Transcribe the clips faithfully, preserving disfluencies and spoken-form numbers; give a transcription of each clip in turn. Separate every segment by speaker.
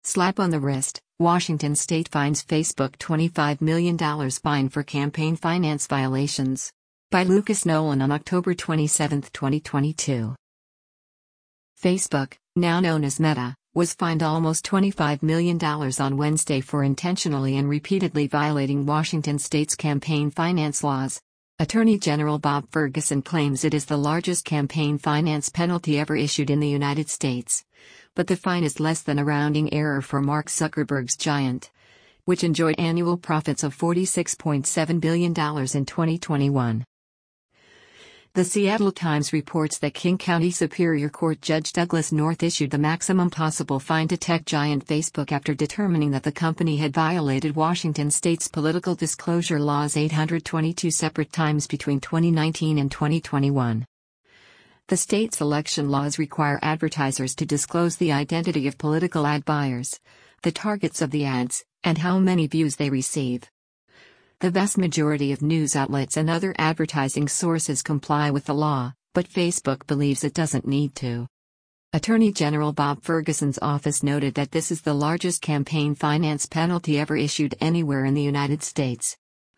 Speaker 1: Slap on the wrist, Washington state fines Facebook twenty-five million dollars fine for campaign finance violations. By Lucas Nolan on October twenty-seventh, twenty twenty-two. Facebook, now known as Meta, was fined almost twenty-five million dollars on Wednesday for intentionally and repeatedly violating Washington state's campaign finance laws. Attorney General Bob Ferguson claims it is the largest campaign finance penalty ever issued in the United States. But the fine is less than a rounding error for Mark Zuckerberg's Giant, which enjoyed annual profits of forty-six point seven billion dollars in twenty twenty-one. The Seattle Times reports that King County Superior Court Judge Douglas North issued the maximum possible fine to tech giant Facebook after determining that the company had violated Washington state's political disclosure laws eight hundred twenty-two separate times between twenty nineteen and twenty twenty-one. The state's election laws require advertisers to disclose the identity of political ad buyers, the targets of the ads, and how many views they receive. The vast majority of news outlets and other advertising sources comply with the law, but Facebook believes it doesn't need to. Attorney General Bob Ferguson's office noted that this is the largest campaign finance penalty ever issued anywhere in the United States.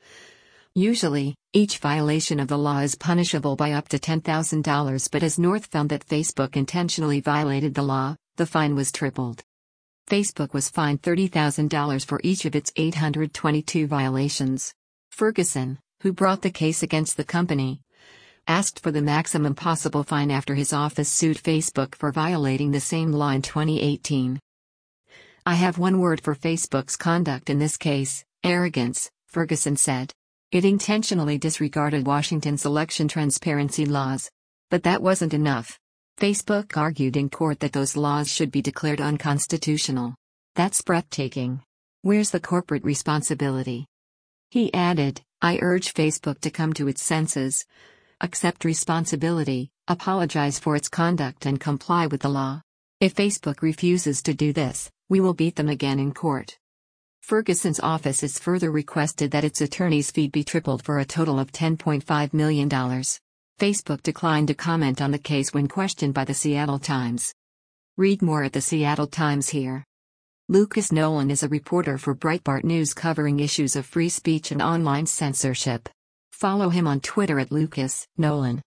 Speaker 1: Usually, each violation of the law is punishable by up to ten thousand dollars, but as North found that Facebook intentionally violated the law, the fine was tripled. Facebook was fined thirty thousand dollars for each of its eight hundred twenty-two violations. Ferguson, who brought the case against the company, asked for the maximum possible fine after his office sued Facebook for violating the same law in twenty eighteen. "I have one word for Facebook's conduct in this case: arrogance," Ferguson said. It intentionally disregarded Washington's election transparency laws. But that wasn't enough. Facebook argued in court that those laws should be declared unconstitutional. "That's breathtaking. Where's the corporate responsibility?" He added, "I urge Facebook to come to its senses, accept responsibility, apologize for its conduct, and comply with the law. If Facebook refuses to do this, we will beat them again in court." Ferguson's office has further requested that its attorney's fee be tripled for a total of ten point five million dollars. Facebook declined to comment on the case when questioned by the Seattle Times. Read more at the Seattle Times here. Lucas Nolan is a reporter for Breitbart News covering issues of free speech and online censorship. Follow him on Twitter at Lucas Nolan.